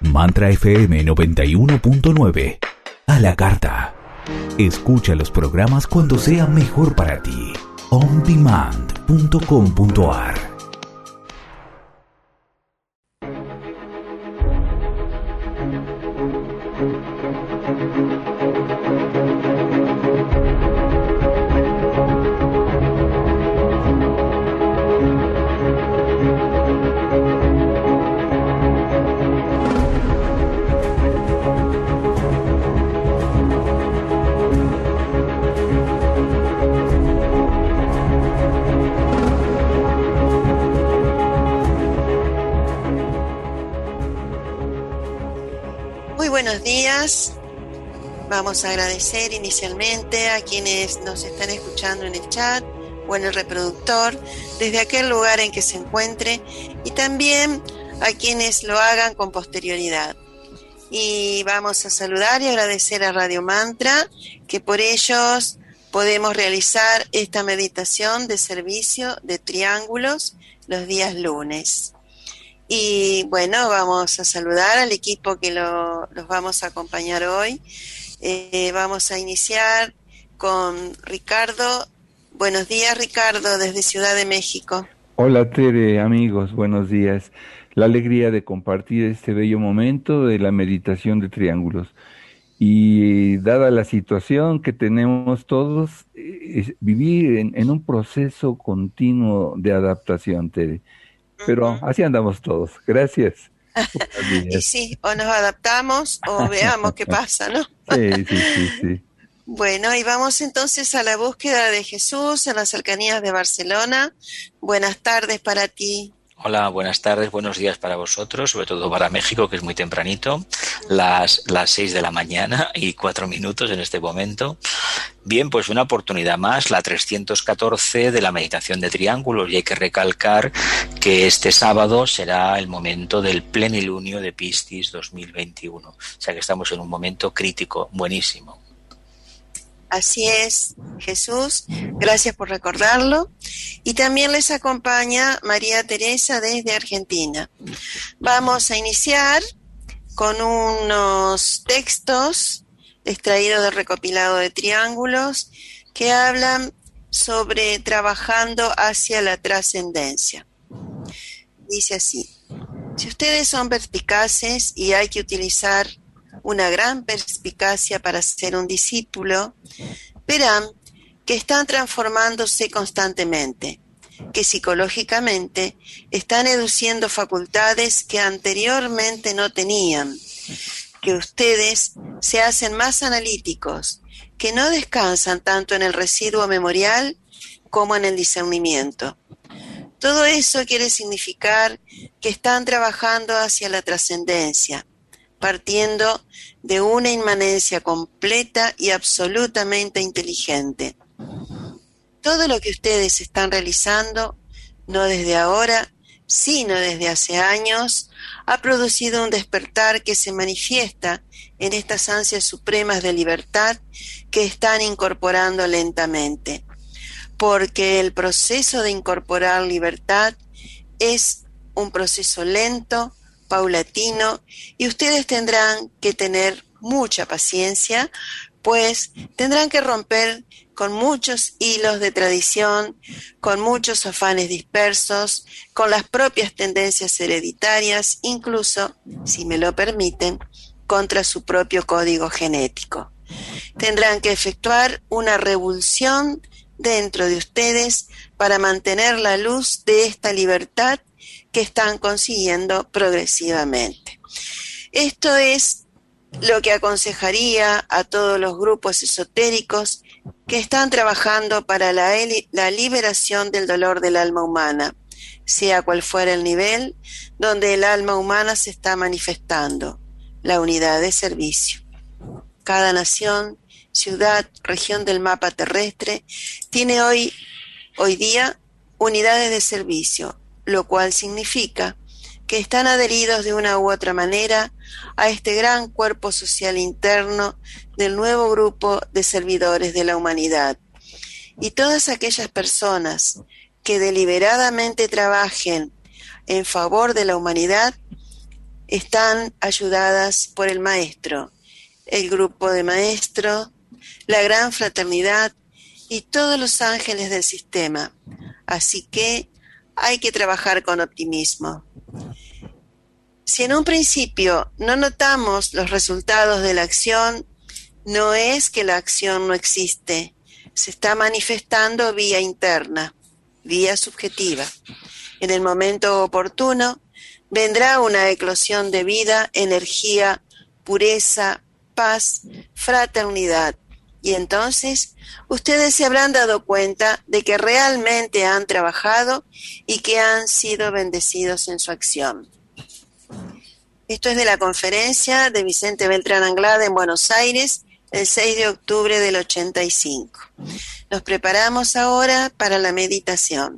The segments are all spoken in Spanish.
Mantra FM 91.9. A la carta. Escucha los programas cuando sea mejor para ti. ondemand.com.ar. Buenos días. Vamos a agradecer inicialmente a quienes nos están escuchando en el chat o en el reproductor desde aquel lugar en que se encuentre, y también a quienes lo hagan con posterioridad. Y vamos a saludar y agradecer a Radio Mantra, que por ellos podemos realizar esta meditación de servicio de triángulos los días lunes. Y bueno, vamos a saludar al equipo que los vamos a acompañar hoy. Vamos a iniciar con Ricardo. Buenos días, Ricardo, desde Ciudad de México. Hola, Tere, amigos, buenos días. La alegría de compartir este bello momento de la meditación de triángulos. Y dada la situación que tenemos todos, vivir en un proceso continuo de adaptación, Tere. Pero así andamos todos. Gracias. Y sí, o nos adaptamos o veamos qué pasa, ¿no? Sí. Bueno, y vamos entonces a la búsqueda de Jesús en las cercanías de Barcelona. Buenas tardes para ti. Hola, buenas tardes, buenos días para vosotros, sobre todo para México, que es muy tempranito, las 6 de la mañana y 4 minutos en este momento. Bien, pues una oportunidad más, la 314 de la meditación de triángulos, y hay que recalcar que este sábado será el momento del plenilunio de Piscis 2021, o sea que estamos en un momento crítico, buenísimo. Así es, Jesús, gracias por recordarlo. Y también les acompaña María Teresa desde Argentina. Vamos a iniciar con unos textos extraídos del recopilado de triángulos que hablan sobre trabajando hacia la trascendencia. Dice así: si ustedes son perspicaces, y hay que utilizar una gran perspicacia para ser un discípulo, verán que están transformándose constantemente, que psicológicamente están educiendo facultades que anteriormente no tenían, que ustedes se hacen más analíticos, que no descansan tanto en el residuo memorial como en el discernimiento. Todo eso quiere significar que están trabajando hacia la trascendencia, partiendo de una inmanencia completa y absolutamente inteligente. Todo lo que ustedes están realizando, no desde ahora, sino desde hace años, ha producido un despertar que se manifiesta en estas ansias supremas de libertad que están incorporando lentamente. Porque el proceso de incorporar libertad es un proceso lento, paulatino, y ustedes tendrán que tener mucha paciencia, pues tendrán que romper con muchos hilos de tradición, con muchos afanes dispersos, con las propias tendencias hereditarias, incluso, si me lo permiten, contra su propio código genético. Tendrán que efectuar una revolución dentro de ustedes para mantener la luz de esta libertad que están consiguiendo progresivamente. Esto es lo que aconsejaría a todos los grupos esotéricos que están trabajando para la liberación del dolor del alma humana, sea cual fuera el nivel donde el alma humana se está manifestando, la unidad de servicio. Cada nación, ciudad, región del mapa terrestre tiene hoy día unidades de servicio, lo cual significa que están adheridos de una u otra manera a este gran cuerpo social interno del nuevo grupo de servidores de la humanidad. Y todas aquellas personas que deliberadamente trabajen en favor de la humanidad están ayudadas por el maestro, el grupo de maestro, la gran fraternidad y todos los ángeles del sistema. Así que hay que trabajar con optimismo. Si en un principio no notamos los resultados de la acción, no es que la acción no existe, se está manifestando vía interna, vía subjetiva. En el momento oportuno vendrá una eclosión de vida, energía, pureza, paz, fraternidad. Y entonces ustedes se habrán dado cuenta de que realmente han trabajado y que han sido bendecidos en su acción. Esto es de la conferencia de Vicente Beltrán Anglada en Buenos Aires, el 6 de octubre del 85. Nos preparamos ahora para la meditación.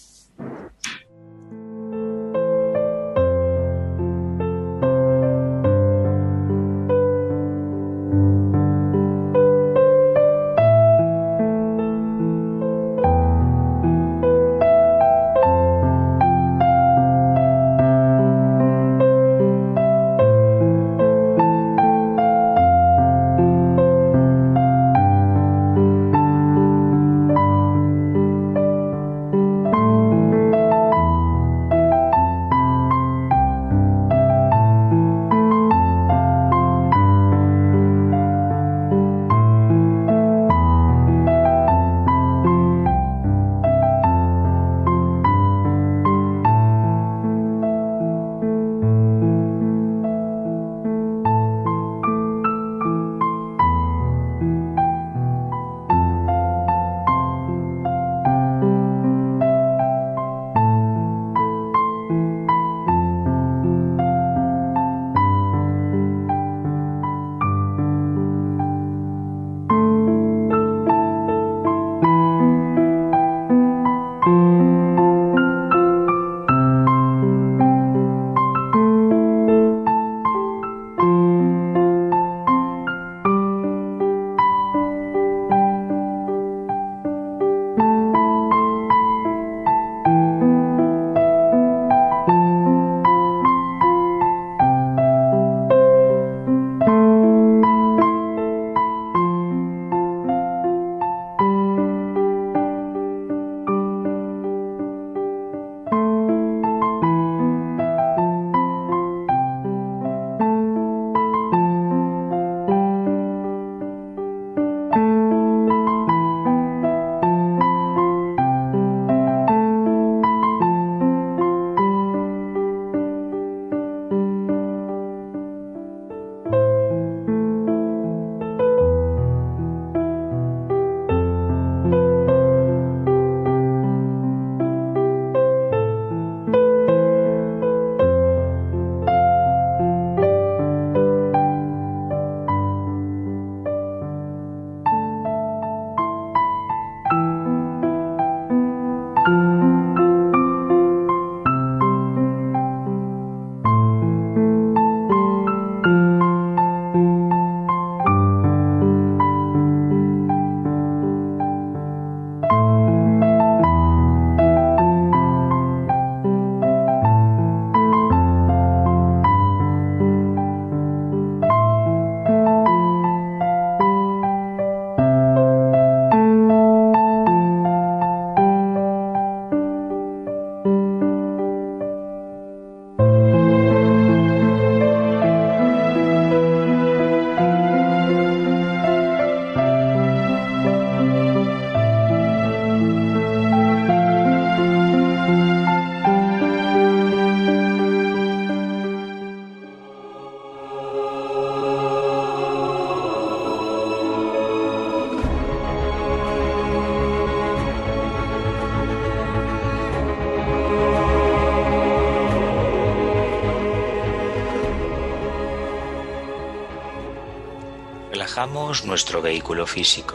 Relajamos nuestro vehículo físico.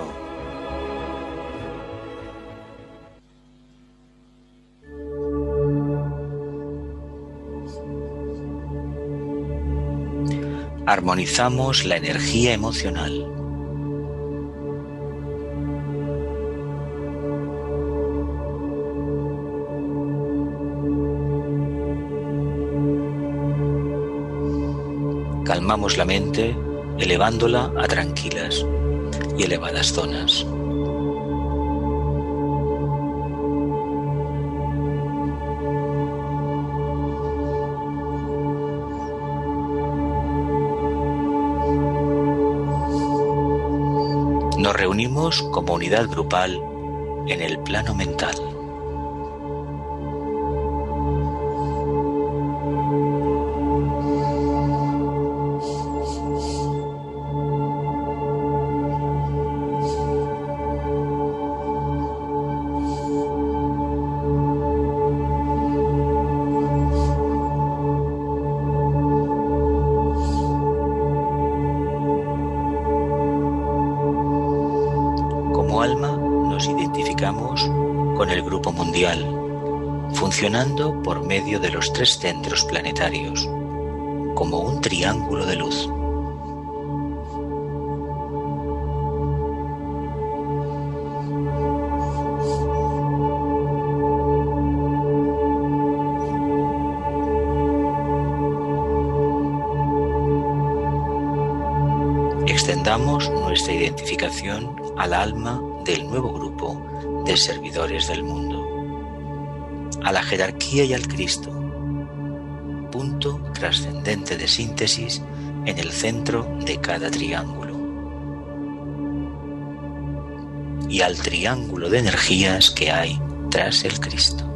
Armonizamos la energía emocional. calmamos la mente elevándola a tranquilas y elevadas zonas. Nos reunimos como unidad grupal en el plano mental. Como alma nos identificamos con el grupo mundial, funcionando por medio de los 3 centros planetarios, como un triángulo de luz. Extendamos nuestra identificación al alma del nuevo grupo de servidores del mundo, a la jerarquía y al Cristo, punto trascendente de síntesis en el centro de cada triángulo, y al triángulo de energías que hay tras el Cristo.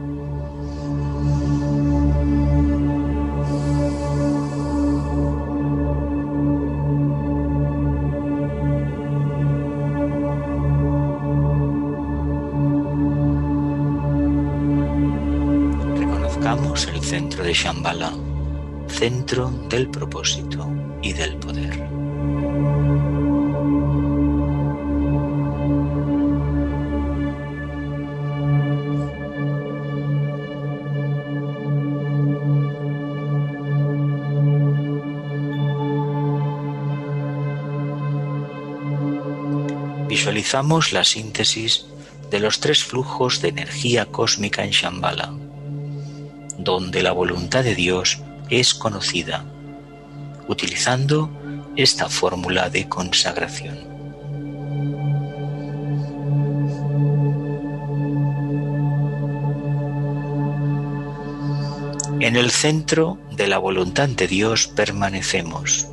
El centro de Shambhala, centro del propósito y del poder. Visualizamos la síntesis de los 3 flujos de energía cósmica en Shambhala, donde la voluntad de Dios es conocida, utilizando esta fórmula de consagración. En el centro de la voluntad de Dios permanecemos.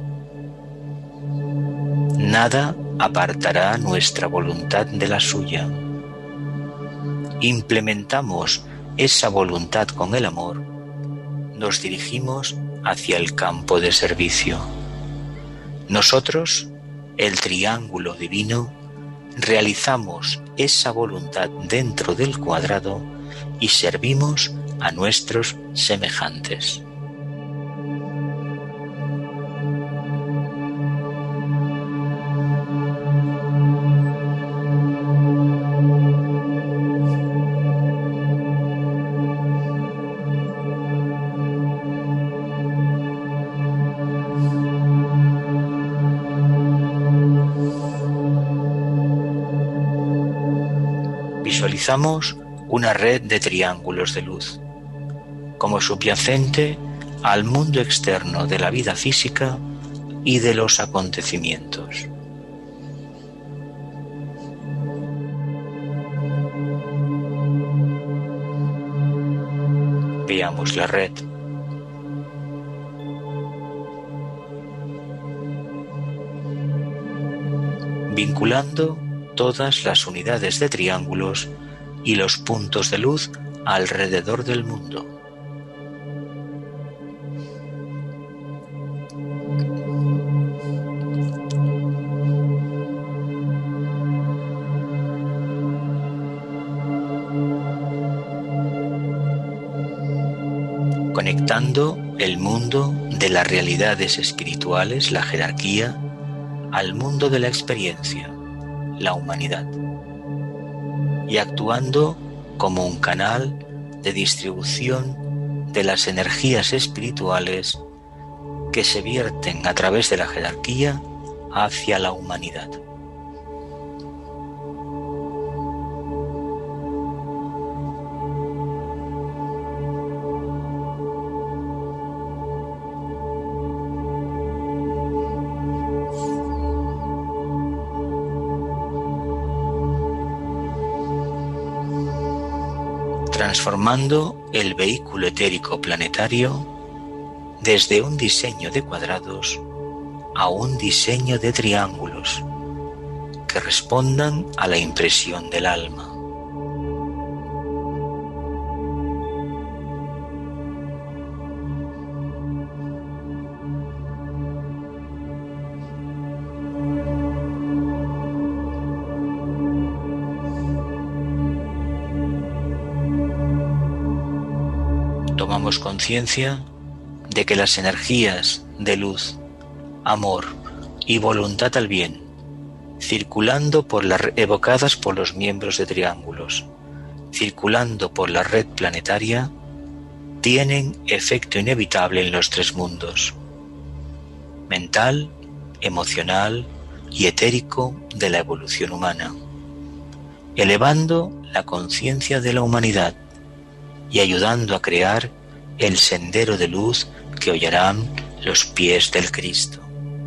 Nada apartará nuestra voluntad de la suya. Implementamos esa voluntad con el amor, nos dirigimos hacia el campo de servicio. Nosotros, el triángulo divino, realizamos esa voluntad dentro del cuadrado y servimos a nuestros semejantes. Visualizamos una red de triángulos de luz, como subyacente al mundo externo de la vida física y de los acontecimientos. Veamos la red. Vinculando todas las unidades de triángulos y los puntos de luz alrededor del mundo. Conectando el mundo de las realidades espirituales, la jerarquía, al mundo de la experiencia, la humanidad, y actuando como un canal de distribución de las energías espirituales que se vierten a través de la jerarquía hacia la humanidad. transformando el vehículo etérico planetario desde un diseño de cuadrados a un diseño de triángulos que respondan a la impresión del alma. Tomamos conciencia de que las energías de luz, amor y voluntad al bien, circulando evocadas por los miembros de triángulos, circulando por la red planetaria, tienen efecto inevitable en los tres mundos: mental, emocional y etérico de la evolución humana, elevando la conciencia de la humanidad y ayudando a crear el sendero de luz que hollarán los pies del Cristo.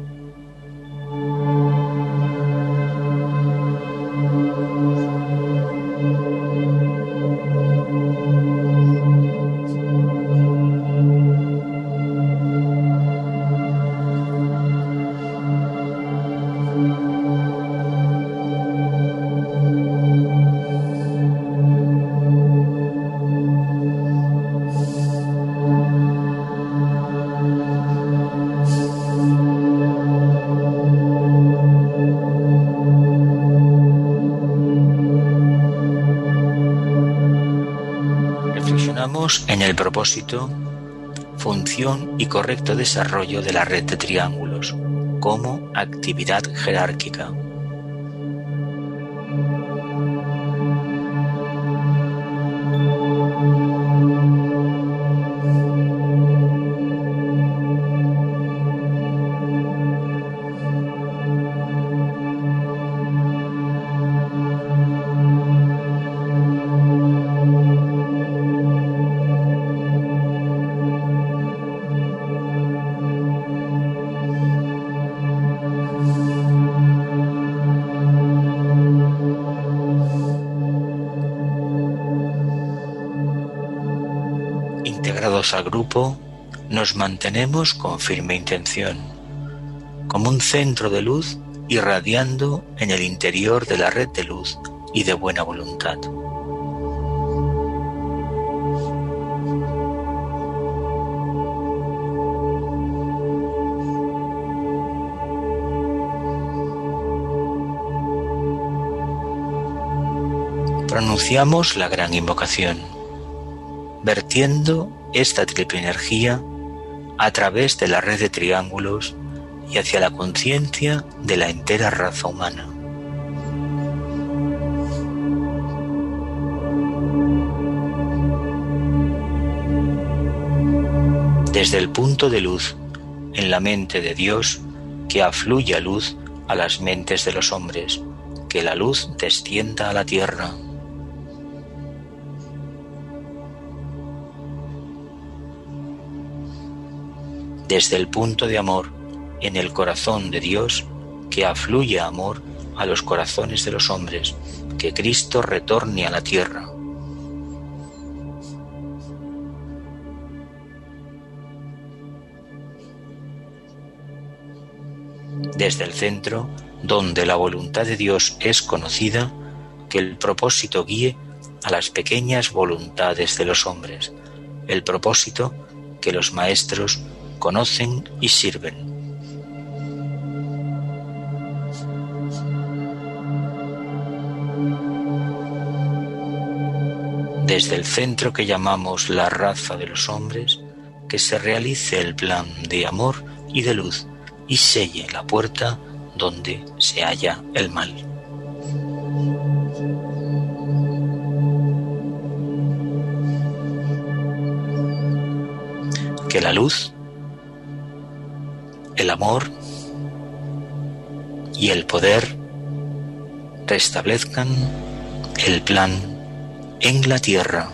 En el propósito, función y correcto desarrollo de la red de triángulos como actividad jerárquica. Integrados al grupo, nos mantenemos con firme intención, como un centro de luz irradiando en el interior de la red de luz y de buena voluntad. Pronunciamos la gran invocación, vertiendo esta triple energía a través de la red de triángulos y hacia la conciencia de la entera raza humana. Desde el punto de luz en la mente de Dios, que afluya luz a las mentes de los hombres, que la luz descienda a la tierra. Desde el punto de amor en el corazón de Dios, que afluya amor a los corazones de los hombres, que Cristo retorne a la tierra. Desde el centro, donde la voluntad de Dios es conocida, que el propósito guíe a las pequeñas voluntades de los hombres, el propósito que los maestros conocen y sirven. Desde el centro que llamamos la raza de los hombres, que se realice el plan de amor y de luz y selle la puerta donde se halla el mal. Que la luz, el amor y el poder restablezcan el plan en la tierra.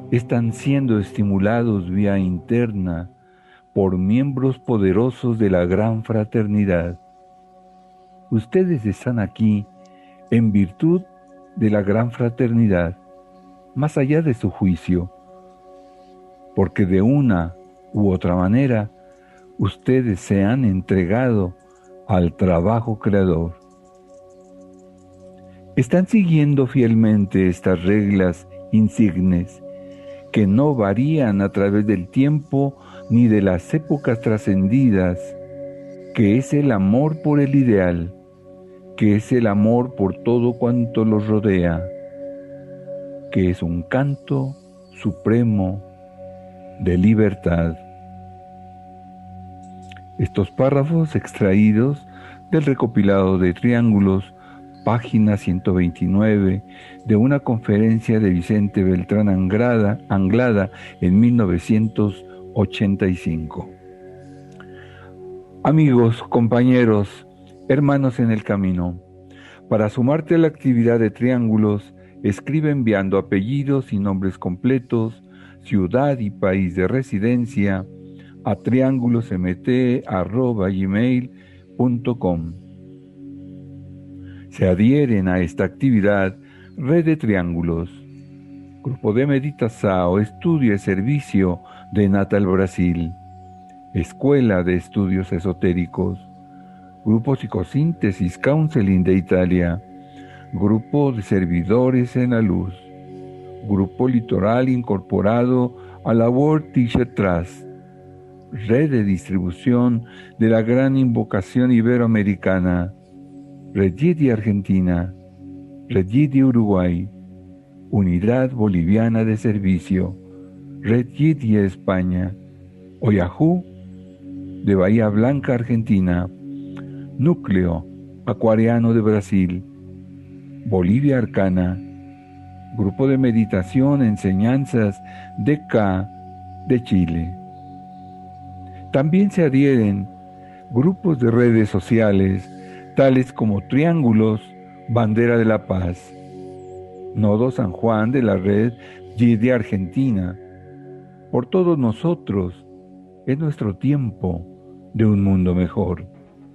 están siendo estimulados vía interna por miembros poderosos de la gran fraternidad. Ustedes están aquí en virtud de la gran fraternidad, más allá de su juicio, porque de una u otra manera ustedes se han entregado al trabajo creador. Están siguiendo fielmente estas reglas insignes que no varían a través del tiempo ni de las épocas trascendidas, que es el amor por el ideal, que es el amor por todo cuanto los rodea, que es un canto supremo de libertad. Estos párrafos extraídos del recopilado de Triángulos, página 129, de una conferencia de Vicente Beltrán Anglada en 1985. Amigos, compañeros, hermanos en el camino, para sumarte a la actividad de Triángulos, escribe enviando apellidos y nombres completos, ciudad y país de residencia a triangulosmt@gmail.com. Se adhieren a esta actividad Red de Triángulos, Grupo de Meditación, Estudio y Servicio de Natal, Brasil, Escuela de Estudios Esotéricos, Grupo Psicosíntesis Counseling de Italia, Grupo de Servidores en la Luz, Grupo Litoral incorporado a la World Teacher Trust, Red de Distribución de la Gran Invocación Iberoamericana, Red Yidi Argentina, Red Yidi Uruguay, Unidad Boliviana de Servicio, Red Yidi España, Oahu de Bahía Blanca, Argentina, Núcleo Acuariano de Brasil, Bolivia Arcana, Grupo de Meditación Enseñanzas DK de Chile. También se adhieren grupos de redes sociales tales como Triángulos, Bandera de la Paz, Nodo San Juan de la Red Yidi Argentina. Por todos nosotros es nuestro tiempo de un mundo mejor.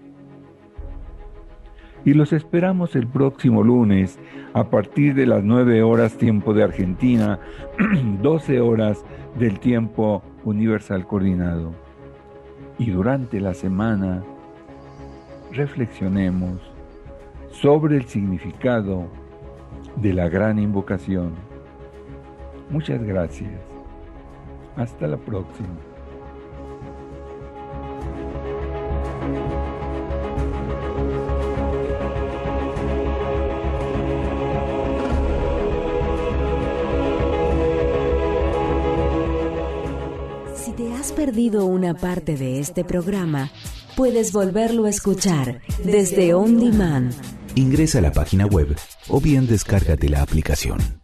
Y los esperamos el próximo lunes a partir de las 9 horas tiempo de Argentina, 12 horas del tiempo universal coordinado. Y durante la semana reflexionemos sobre el significado de la gran invocación. Muchas gracias. Hasta la próxima. Si te has perdido una parte de este programa, puedes volverlo a escuchar desde On Demand. Ingresa a la página web o bien descárgate la aplicación.